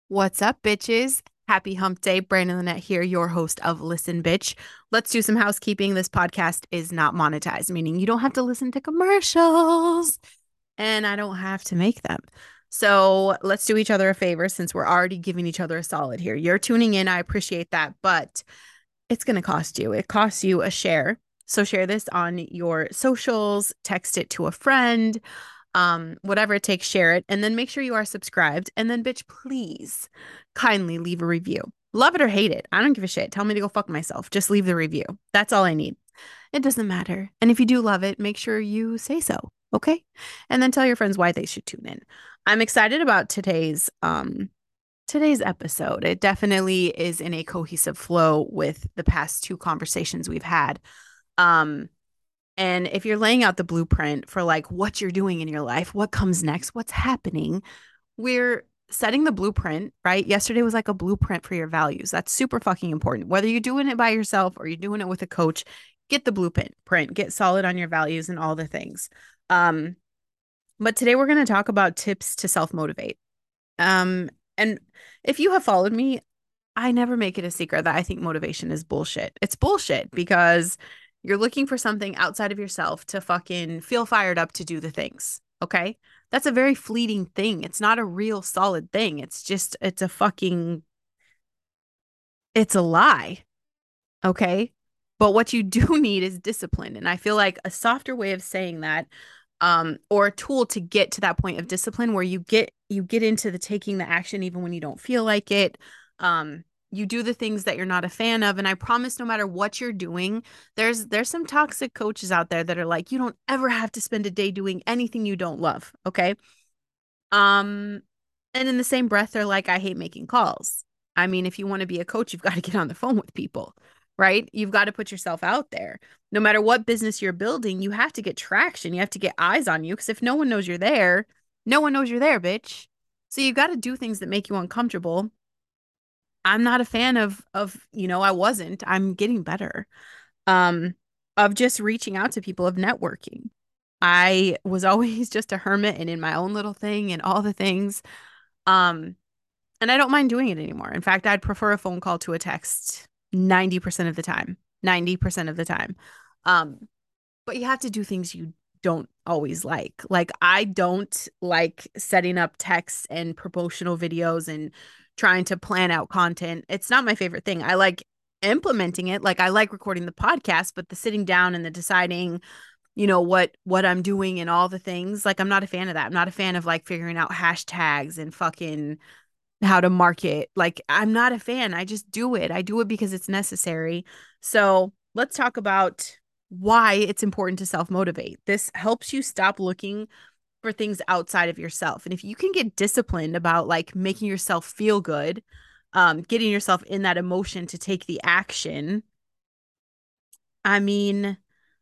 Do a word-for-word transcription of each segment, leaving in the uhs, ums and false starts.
What's up, bitches? Happy hump day. Brandon Lynette here, your host of Listen Bitch. Let's do some housekeeping. This podcast is not monetized, meaning you don't have to listen to commercials and I don't have to make them. So let's do each other a favor since we're already giving each other a solid here. You're tuning in. I appreciate that, but it's going to cost you. It costs you a share. So share this on your socials, text it to a friend, um, whatever it takes, share it, and then make sure you are subscribed. And then, bitch, please kindly leave a review. Love it or hate it. I don't give a shit. Tell me to go fuck myself. Just leave the review. That's all I need. It doesn't matter. And if you do love it, make sure you say so. Okay. And then tell your friends why they should tune in. I'm excited about today's um today's episode. It definitely is in a cohesive flow with the past two conversations we've had. Um, and if you're laying out the blueprint for like what you're doing in your life, what comes next, what's happening, we're setting the blueprint, right? Yesterday was like a blueprint for your values. That's super fucking important. Whether you're doing it by yourself or you're doing it with a coach, get the blueprint, print, get solid on your values and all the things. Um, but today we're going to talk about tips to self-motivate. Um, and if you have followed me, I never make it a secret that I think motivation is bullshit. It's bullshit because you're looking for something outside of yourself to fucking feel fired up to do the things. Okay. That's a very fleeting thing. It's not a real solid thing. It's just, it's a fucking, it's a lie. Okay. But what you do need is discipline. And I feel like a softer way of saying that, um, or a tool to get to that point of discipline where you get you get into the taking the action even when you don't feel like it. Um, you do the things that you're not a fan of. And I promise no matter what you're doing, there's there's some toxic coaches out there that are like, you don't ever have to spend a day doing anything you don't love. Okay. Um, and in the same breath, they're like, I hate making calls. I mean, if you want to be a coach, you've got to get on the phone with people, right? You've got to put yourself out there. No matter what business you're building, you have to get traction. You have to get eyes on you because if no one knows you're there, no one knows you're there, bitch. So you got to do things that make you uncomfortable. I'm not a fan of of, you know, I wasn't. I'm getting better. Um, of just reaching out to people, of networking. I was always just a hermit and in my own little thing and all the things. Um, and I don't mind doing it anymore. In fact, I'd prefer a phone call to a text ninety percent of the time. ninety percent of the time. Um, but you have to do things you don't always like. Like I don't like setting up texts and promotional videos and trying to plan out content. It's not my favorite thing. I like implementing it. Like I like recording the podcast, but the sitting down and the deciding, you know, what what I'm doing and all the things, like I'm not a fan of that. I'm not a fan of like figuring out hashtags and fucking how to market. Like I'm not a fan. I just do it. I do it because it's necessary. So let's talk about why it's important to self-motivate. This helps you stop looking for things outside of yourself. And if you can get disciplined about like making yourself feel good, um, getting yourself in that emotion to take the action, I mean,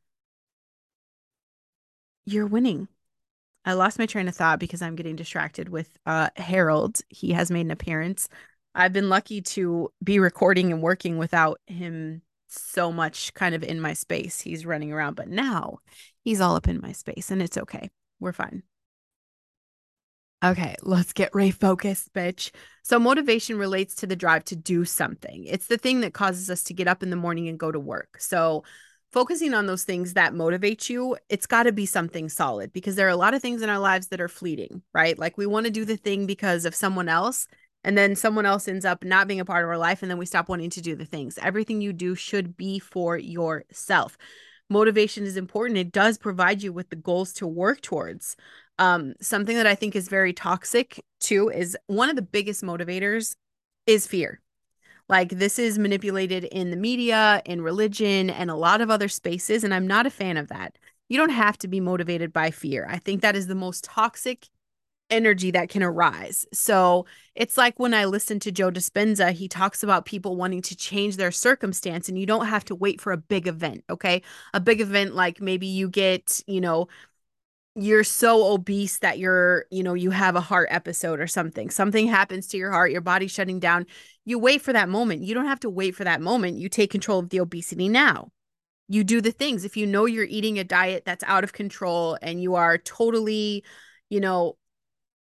you're winning. I lost my train of thought because I'm getting distracted with uh Harold. He has made an appearance. I've been lucky to be recording and working without him so much kind of in my space. He's running around, but now he's all up in my space and it's okay. We're fine. Okay, let's get refocused, bitch. So, motivation relates to the drive to do something. It's the thing that causes us to get up in the morning and go to work. So, focusing on those things that motivate you, it's got to be something solid because there are a lot of things in our lives that are fleeting, right? Like we want to do the thing because of someone else, and then someone else ends up not being a part of our life, and then we stop wanting to do the things. Everything you do should be for yourself. Motivation is important. It does provide you with the goals to work towards. Um, something that I think is very toxic too is one of the biggest motivators is fear. Like this is manipulated in the media, in religion, and a lot of other spaces, and I'm not a fan of that. You don't have to be motivated by fear. I think that is the most toxic energy that can arise. So it's like when I listen to Joe Dispenza, he talks about people wanting to change their circumstance, and you don't have to wait for a big event, okay? A big event like maybe you get, you know, you're so obese that you're, you know, you have a heart episode or something. Something happens to your heart, your body's shutting down. You wait for that moment. You don't have to wait for that moment. You take control of the obesity now. You do the things. If you know you're eating a diet that's out of control and you are totally, you know,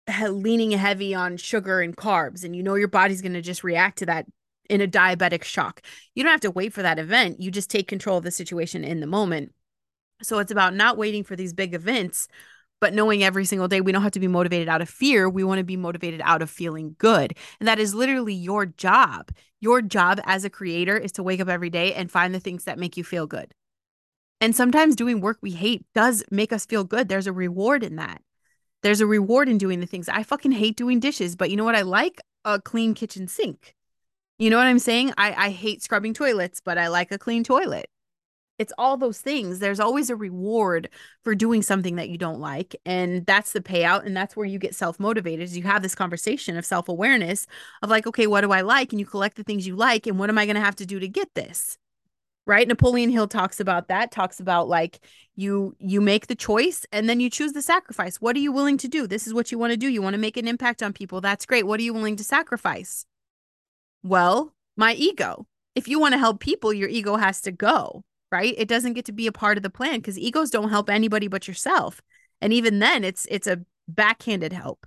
he- leaning heavy on sugar and carbs, and you know your body's going to just react to that in a diabetic shock. You don't have to wait for that event. You just take control of the situation in the moment. So it's about not waiting for these big events, but knowing every single day we don't have to be motivated out of fear. We want to be motivated out of feeling good. And that is literally your job. Your job as a creator is to wake up every day and find the things that make you feel good. And sometimes doing work we hate does make us feel good. There's a reward in that. There's a reward in doing the things. I fucking hate doing dishes, but you know what? I like a clean kitchen sink. You know what I'm saying? I, I hate scrubbing toilets, but I like a clean toilet. It's all those things. There's always a reward for doing something that you don't like. And that's the payout. And that's where you get self motivated is you have this conversation of self awareness of like, okay, what do I like? And you collect the things you like. And what am I going to have to do to get this? Right? Napoleon Hill talks about that, talks about like you you make the choice and then you choose the sacrifice. What are you willing to do? This is what you want to do. You want to make an impact on people. That's great. What are you willing to sacrifice? Well, my ego. If you want to help people, your ego has to go, right? It doesn't get to be a part of the plan because egos don't help anybody but yourself. And even then, it's it's a backhanded help.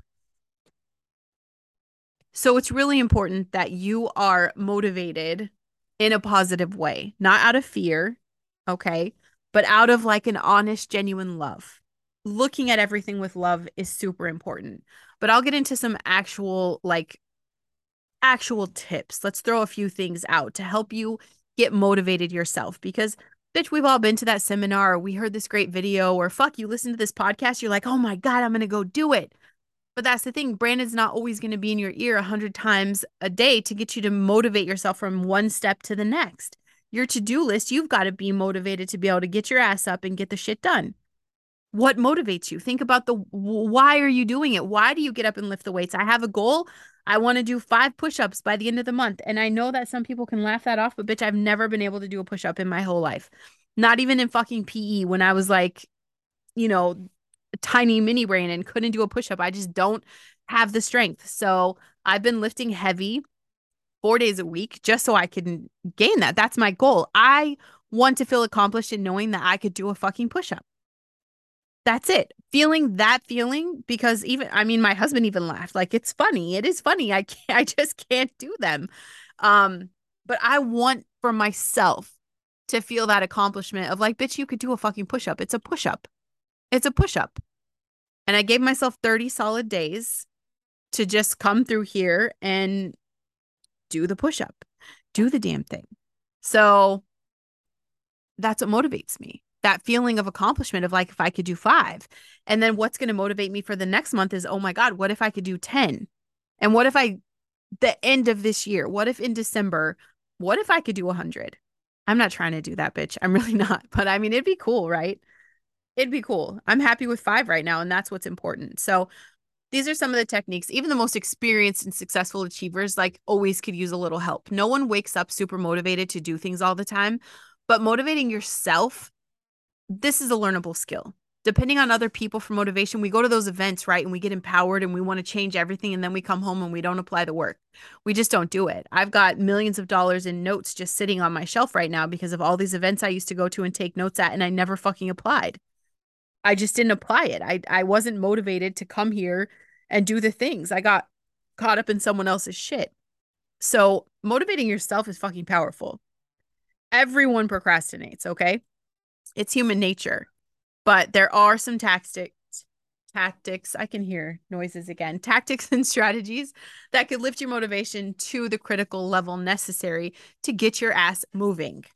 So it's really important that you are motivated in a positive way, not out of fear, okay, but out of like an honest, genuine love. Looking at everything with love is super important. But I'll get into some actual like actual tips. Let's throw a few things out to help you get motivated yourself because bitch, we've all been to that seminar or we heard this great video or fuck, you listen to this podcast, you're like, "Oh my God, I'm going to go do it." But that's the thing. Brandon's not always going to be in your ear a hundred times a day to get you to motivate yourself from one step to the next. Your to-do list, you've got to be motivated to be able to get your ass up and get the shit done. What motivates you? Think about the why are you doing it? Why do you get up and lift the weights? I have a goal. I want to do five push-ups by the end of the month. And I know that some people can laugh that off, but bitch, I've never been able to do a push-up in my whole life. Not even in fucking P E when I was like, you know, tiny mini brain and couldn't do a push-up. I just don't have the strength. So I've been lifting heavy four days a week just so I can gain that. That's my goal. I want to feel accomplished in knowing that I could do a fucking push-up. That's it. Feeling that feeling because even I mean my husband even laughed. Like it's funny. It is funny. I can't I just can't do them. Um, but I want for myself to feel that accomplishment of like, bitch, you could do a fucking push-up. It's a push-up. It's a push-up. And I gave myself thirty solid days to just come through here and do the push-up, do the damn thing. So that's what motivates me. That feeling of accomplishment of like, if I could do five. And then what's going to motivate me for the next month is, oh my God, what if I could do ten? And what if I, the end of this year, what if in December, what if I could do one hundred? I'm not trying to do that, bitch. I'm really not. But I mean, it'd be cool, right? It'd be cool. I'm happy with five right now, and that's what's important. So these are some of the techniques. Even the most experienced and successful achievers, like, always could use a little help. No one wakes up super motivated to do things all the time, but motivating yourself, this is a learnable skill. Depending on other people for motivation, we go to those events, right? And we get empowered and we want to change everything. And then we come home and we don't apply the work. We just don't do it. I've got millions of dollars in notes just sitting on my shelf right now because of all these events I used to go to and take notes at, and I never fucking applied. I just didn't apply it. I I wasn't motivated to come here and do the things. I got caught up in someone else's shit. So motivating yourself is fucking powerful. Everyone procrastinates, okay? It's human nature. But there are some tactics, tactics, I can hear noises again, tactics and strategies that could lift your motivation to the critical level necessary to get your ass moving.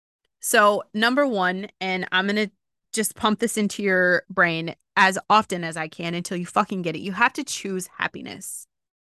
So, number one, and I'm going to just pump this into your brain as often as I can until you fucking get it. You have to choose happiness.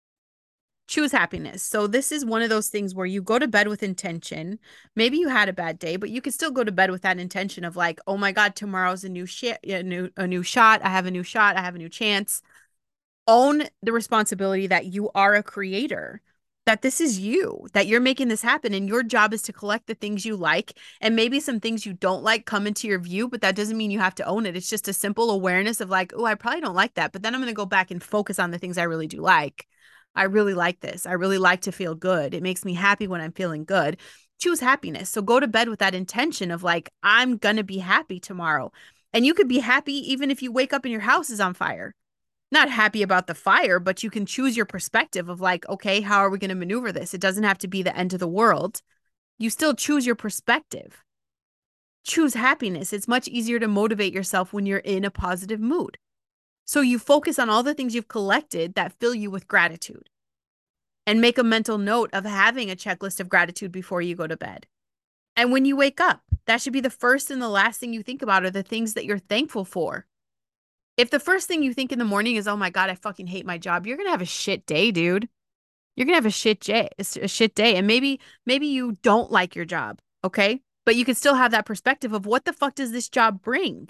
Choose happiness. So this is one of those things where you go to bed with intention. Maybe you had a bad day, but you can still go to bed with that intention of like, oh my God, tomorrow's a new shit, a new a new shot. I have a new shot. I have a new chance. Own the responsibility that you are a creator, that this is you, that you're making this happen. And your job is to collect the things you like. And maybe some things you don't like come into your view, but that doesn't mean you have to own it. It's just a simple awareness of like, oh, I probably don't like that. But then I'm going to go back and focus on the things I really do like. I really like this. I really like to feel good. It makes me happy when I'm feeling good. Choose happiness. So go to bed with that intention of like, I'm going to be happy tomorrow. And you could be happy even if you wake up and your house is on fire. not happy about the fire, but you can choose your perspective of like, okay, how are we going to maneuver this? It doesn't have to be the end of the world. You still choose your perspective. Choose happiness. It's much easier to motivate yourself when you're in a positive mood. So you focus on all the things you've collected that fill you with gratitude and make a mental note of having a checklist of gratitude before you go to bed. And when you wake up, that should be the first and the last thing you think about are the things that you're thankful for. If the first thing you think in the morning is, oh my God, I fucking hate my job, you're going to have a shit day, dude. You're going to have a shit day, a shit day. And maybe, maybe you don't like your job. Okay. But you can still have that perspective of what the fuck does this job bring?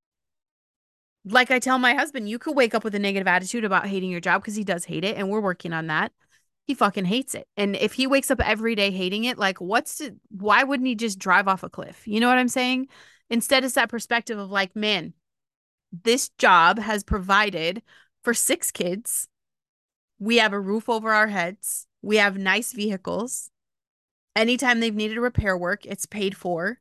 Like I tell my husband, you could wake up with a negative attitude about hating your job because he does hate it. And we're working on that. He fucking hates it. And if he wakes up every day hating it, like what's to, why wouldn't he just drive off a cliff? You know what I'm saying? Instead, it's that perspective of like, man, this job has provided for six kids. We have a roof over our heads. We have nice vehicles. Anytime they've needed repair work, it's paid for.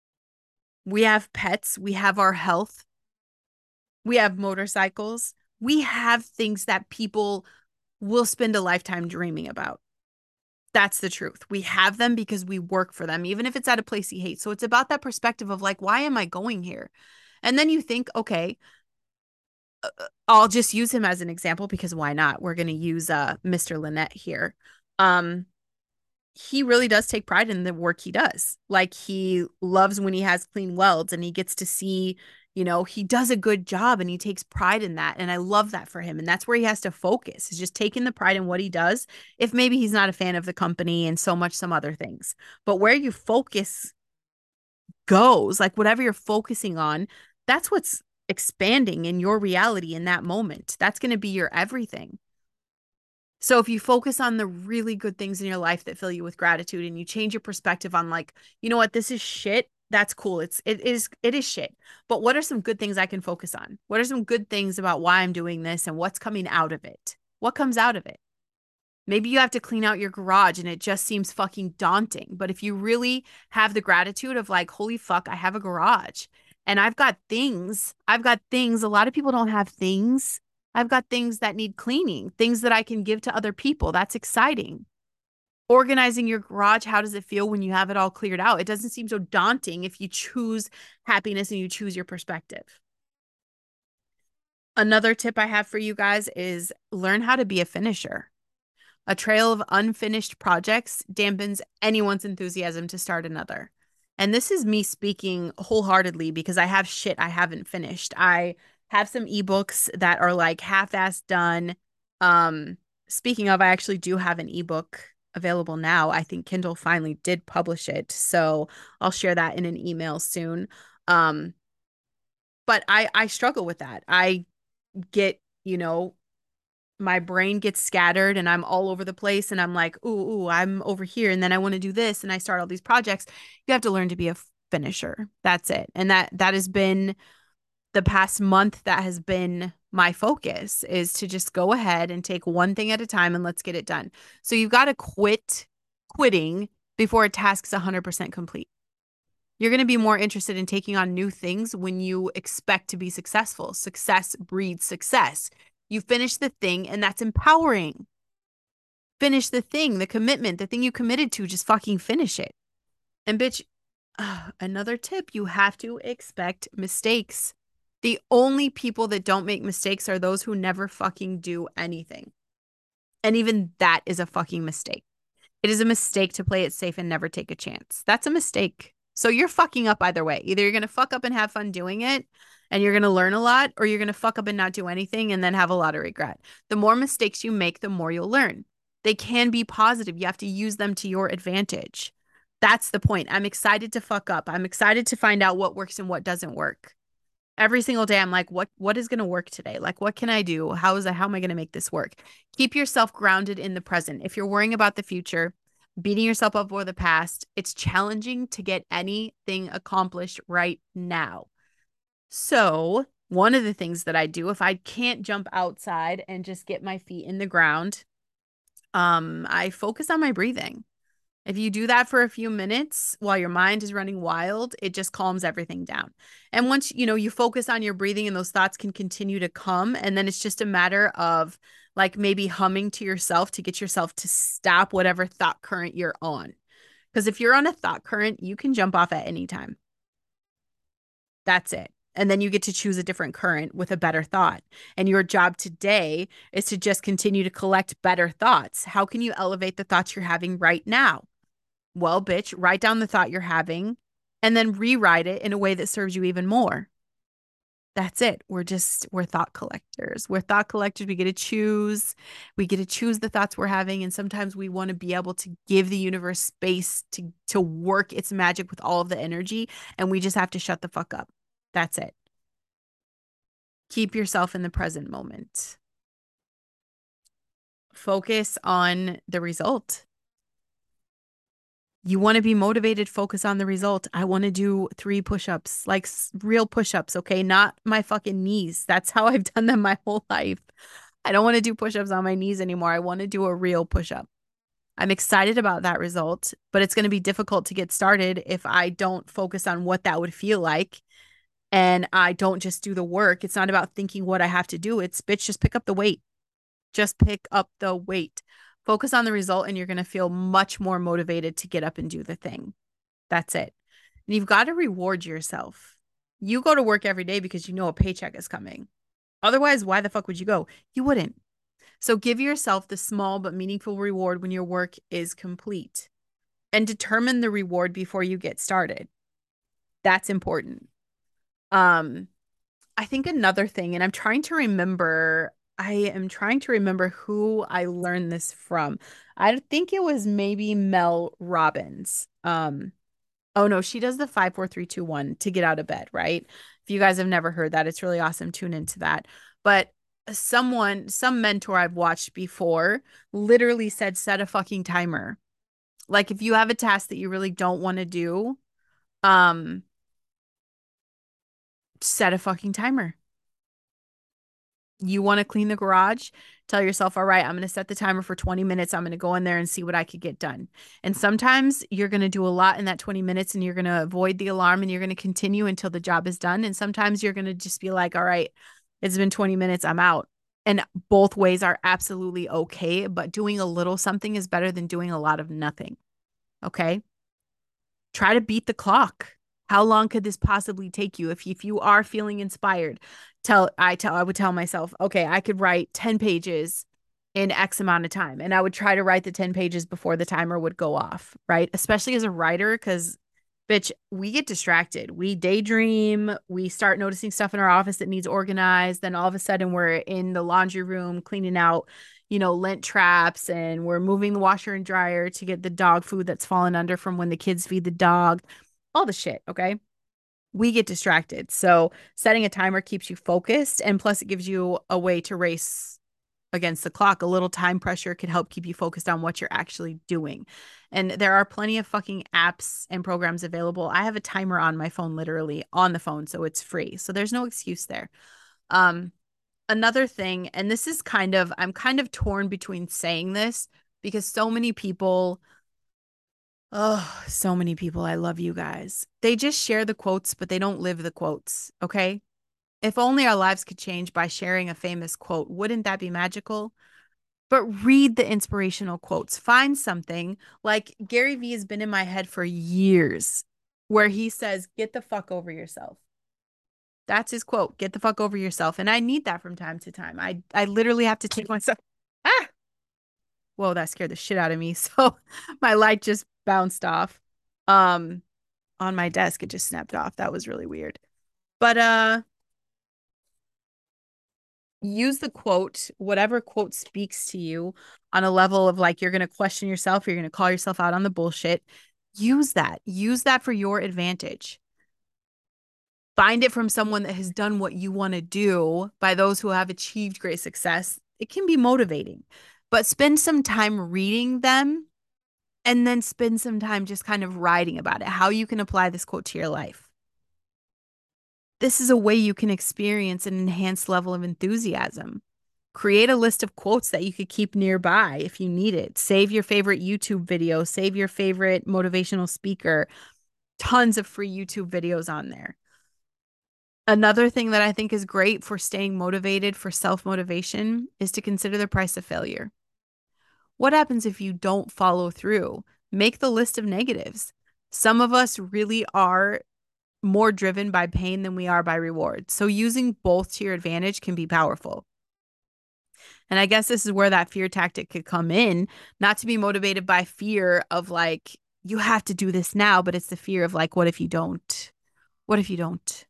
We have pets. We have our health. We have motorcycles. We have things that people will spend a lifetime dreaming about. That's the truth. We have them because we work for them, even if it's at a place you hate. So it's about that perspective of like, why am I going here? And then you think, okay, uh, I'll just use him as an example because why not? We're going to use uh, Mister Lynette here. Um, he really does take pride in the work he does. Like he loves when he has clean welds and he gets to see, you know, he does a good job and he takes pride in that. And I love that for him. And that's where he has to focus is just taking the pride in what he does. If maybe he's not a fan of the company and so much some other things, but where you focus goes, like whatever you're focusing on, that's what's expanding in your reality in that moment. That's going to be your everything. So if you focus on the really good things in your life that fill you with gratitude and you change your perspective on like, you know what, this is shit. That's cool. It's it is it is shit. But what are some good things I can focus on? What are some good things about why I'm doing this and what's coming out of it? What comes out of it? Maybe you have to clean out your garage and it just seems fucking daunting. But if you really have the gratitude of like, holy fuck, I have a garage and I've got things, I've got things. A lot of people don't have things. I've got things that need cleaning, things that I can give to other people. That's exciting. Organizing your garage, how does it feel when you have it all cleared out? It doesn't seem so daunting if you choose happiness and you choose your perspective. Another tip I have for you guys is learn how to be a finisher. A trail of unfinished projects dampens anyone's enthusiasm to start another. And this is me speaking wholeheartedly because I have shit I haven't finished. I have some ebooks that are like half-assed done. Um, speaking of, I actually do have an ebook available now. I think Kindle finally did publish it, so I'll share that in an email soon. Um, but I I struggle with that. I get, you know, my brain gets scattered and I'm all over the place and I'm like, ooh, ooh, I'm over here and then I want to do this and I start all these projects. You have to learn to be a finisher. That's it. And that that has been the past month that has been my focus is to just go ahead and take one thing at a time and let's get it done. So you've got to quit quitting before a task's one hundred percent complete. You're going to be more interested in taking on new things when you expect to be successful. Success breeds success. You finish the thing, and that's empowering. Finish the thing, the commitment, the thing you committed to, just fucking finish it. And bitch, uh, another tip, you have to expect mistakes. The only people that don't make mistakes are those who never fucking do anything. And even that is a fucking mistake. It is a mistake to play it safe and never take a chance. That's a mistake. So you're fucking up either way. Either you're going to fuck up and have fun doing it and you're going to learn a lot, or you're going to fuck up and not do anything and then have a lot of regret. The more mistakes you make, the more you'll learn. They can be positive. You have to use them to your advantage. That's the point. I'm excited to fuck up. I'm excited to find out what works and what doesn't work. Every single day, I'm like, what, what is going to work today? Like, what can I do? How is I, how am I going to make this work? Keep yourself grounded in the present. If you're worrying about the future, beating yourself up over the past, it's challenging to get anything accomplished right now. So one of the things that I do, if I can't jump outside and just get my feet in the ground, um, I focus on my breathing. If you do that for a few minutes while your mind is running wild, it just calms everything down. And once, you know, you focus on your breathing and those thoughts can continue to come, and then it's just a matter of like maybe humming to yourself to get yourself to stop whatever thought current you're on. Because if you're on a thought current, you can jump off at any time. That's it. And then you get to choose a different current with a better thought. And your job today is to just continue to collect better thoughts. How can you elevate the thoughts you're having right now? Well, bitch, write down the thought you're having and then rewrite it in a way that serves you even more. That's it. We're just, we're thought collectors. We're thought collectors. We get to choose. We get to choose the thoughts we're having. And sometimes we want to be able to give the universe space to, to work its magic with all of the energy. And we just have to shut the fuck up. That's it. Keep yourself in the present moment. Focus on the result. You want to be motivated, focus on the result. I want to do three push-ups, like real push-ups, okay? Not my fucking knees. That's how I've done them my whole life. I don't want to do push-ups on my knees anymore. I want to do a real push-up. I'm excited about that result, but it's going to be difficult to get started if I don't focus on what that would feel like and I don't just do the work. It's not about thinking what I have to do. It's, bitch, just pick up the weight. Just pick up the weight. Focus on the result and you're going to feel much more motivated to get up and do the thing. That's it. And you've got to reward yourself. You go to work every day because you know a paycheck is coming. Otherwise, why the fuck would you go? You wouldn't. So give yourself the small but meaningful reward when your work is complete and determine the reward before you get started. That's important. Um, I think another thing, and I'm trying to remember, I am trying to remember who I learned this from. I think it was maybe Mel Robbins. Um, oh no, she does the five, four, three, two, one to get out of bed, right? If you guys have never heard that, it's really awesome. Tune into that. But someone, some mentor I've watched before literally said, set a fucking timer. Like if you have a task that you really don't want to do, um, set a fucking timer. You want to clean the garage, tell yourself, all right, I'm going to set the timer for twenty minutes. I'm going to go in there and see what I could get done. And sometimes you're going to do a lot in that twenty minutes and you're going to avoid the alarm and you're going to continue until the job is done. And sometimes you're going to just be like, all right, it's been twenty minutes, I'm out. And both ways are absolutely okay. But doing a little something is better than doing a lot of nothing. Okay. Try to beat the clock. How long could this possibly take you? If you, if you are feeling inspired, tell I tell I would tell myself, okay, I could write ten pages in X amount of time. And I would try to write the ten pages before the timer would go off, right? Especially as a writer, because bitch, we get distracted. We daydream, we start noticing stuff in our office that needs organized. Then all of a sudden we're in the laundry room cleaning out, you know, lint traps and we're moving the washer and dryer to get the dog food that's fallen under from when the kids feed the dog all the shit. Okay. We get distracted. So setting a timer keeps you focused. And plus, it gives you a way to race against the clock. A little time pressure can help keep you focused on what you're actually doing. And there are plenty of fucking apps and programs available. I have a timer on my phone, literally on the phone. So it's free. So there's no excuse there. Um, another thing, and this is kind of, I'm kind of torn between saying this because so many people Oh, so many people. I love you guys. They just share the quotes, but they don't live the quotes. Okay. If only our lives could change by sharing a famous quote, wouldn't that be magical? But read the inspirational quotes. Find something like Gary Vee has been in my head for years where he says, get the fuck over yourself. That's his quote. Get the fuck over yourself. And I need that from time to time. I, I literally have to take myself. Ah, whoa, that scared the shit out of me. So my light just bounced off. Um, on my desk, it just snapped off. That was really weird. But uh use the quote, whatever quote speaks to you on a level of like you're gonna question yourself, you're gonna call yourself out on the bullshit. Use that. Use that for your advantage. Find it from someone that has done what you want to do by those who have achieved great success. It can be motivating, but spend some time reading them and then spend some time just kind of writing about it, how you can apply this quote to your life. This is a way you can experience an enhanced level of enthusiasm. Create a list of quotes that you could keep nearby if you need it. Save your favorite YouTube video, save your favorite motivational speaker. Tons of free YouTube videos on there. Another thing that I think is great for staying motivated for self-motivation is to consider the price of failure. What happens if you don't follow through? Make the list of negatives. Some of us really are more driven by pain than we are by reward. So using both to your advantage can be powerful. And I guess this is where that fear tactic could come in, not to be motivated by fear of like, you have to do this now, but it's the fear of like, what if you don't? What if you don't?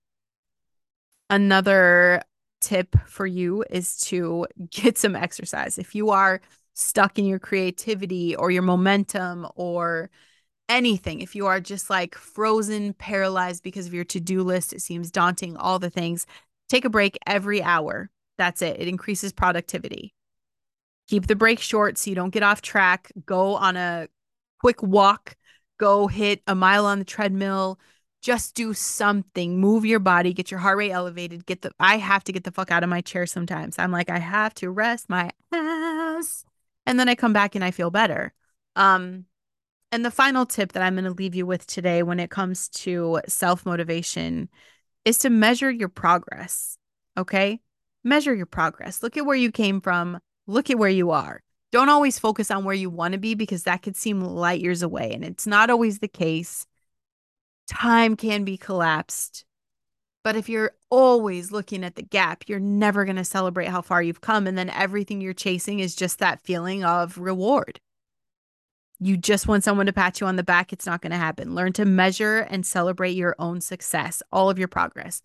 Another tip for you is to get some exercise. If you are stuck in your creativity or your momentum or anything, if you are just like frozen, paralyzed because of your to-do list, it seems daunting, all the things, take a break every hour. That's it. It increases productivity. Keep the break short so you don't get off track. Go on a quick walk, go hit a mile on the treadmill. Just do something. Move your body, get your heart rate elevated. Get the I have to get the fuck out of my chair sometimes. I'm like, I have to rest my ass. And then I come back and I feel better. Um, and the final tip that I'm going to leave you with today when it comes to self-motivation is to measure your progress. Okay? Measure your progress. Look at where you came from. Look at where you are. Don't always focus on where you want to be because that could seem light years away. And it's not always the case. Time can be collapsed. But if you're always looking at the gap, you're never going to celebrate how far you've come. And then everything you're chasing is just that feeling of reward. You just want someone to pat you on the back. It's not going to happen. Learn to measure and celebrate your own success, all of your progress.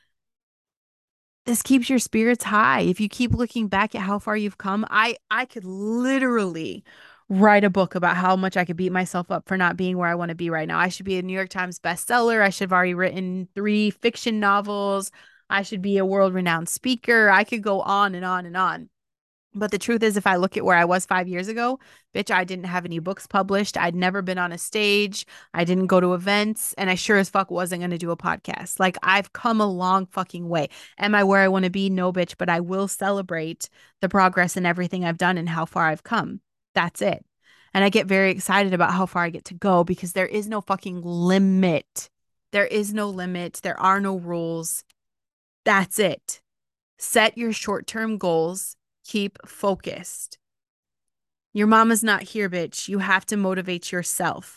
This keeps your spirits high. If you keep looking back at how far you've come, I I could literally write a book about how much I could beat myself up for not being where I want to be right now. I should be a New York Times bestseller. I should have already written three fiction novels. I should be a world-renowned speaker. I could go on and on and on. But the truth is, if I look at where I was five years ago, bitch, I didn't have any books published. I'd never been on a stage. I didn't go to events. And I sure as fuck wasn't going to do a podcast. Like, I've come a long fucking way. Am I where I want to be? No, bitch. But I will celebrate the progress and everything I've done and how far I've come. That's it. And I get very excited about how far I get to go because there is no fucking limit. There is no limit. There are no rules. That's it. Set your short-term goals. Keep focused. Your mama's not here, bitch. You have to motivate yourself.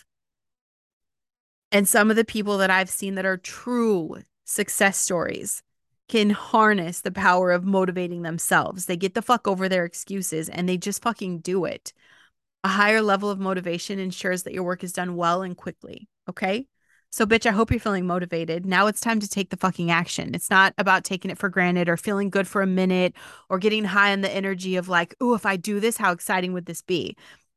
And some of the people that I've seen that are true success stories can harness the power of motivating themselves. They get the fuck over their excuses and they just fucking do it. A higher level of motivation ensures that your work is done well and quickly. Okay? So, bitch, I hope you're feeling motivated. Now it's time to take the fucking action. It's not about taking it for granted or feeling good for a minute or getting high on the energy of like, oh, if I do this, how exciting would this be?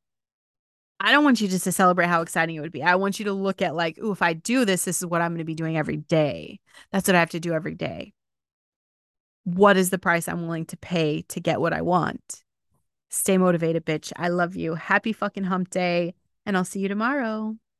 I don't want you just to celebrate how exciting it would be. I want you to look at like, oh, if I do this, this is what I'm going to be doing every day. That's what I have to do every day. What is the price I'm willing to pay to get what I want? Stay motivated, bitch. I love you. Happy fucking hump day, and I'll see you tomorrow.